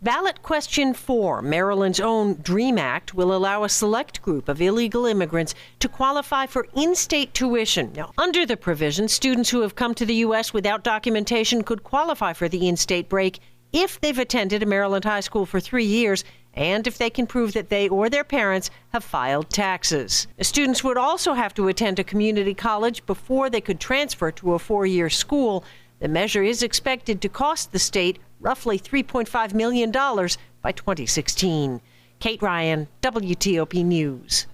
Ballot question 4, Maryland's own DREAM Act, will allow a select group of illegal immigrants to qualify for in-state tuition. Now, under the provision, students who have come to the U.S. without documentation could qualify for the in-state break if they've attended a Maryland high school for 3 years and if they can prove that they or their parents have filed taxes. The students would also have to attend a community college before they could transfer to a 4-year school. The measure is expected to cost the state roughly $3.5 million by 2016. Kate Ryan, WTOP News.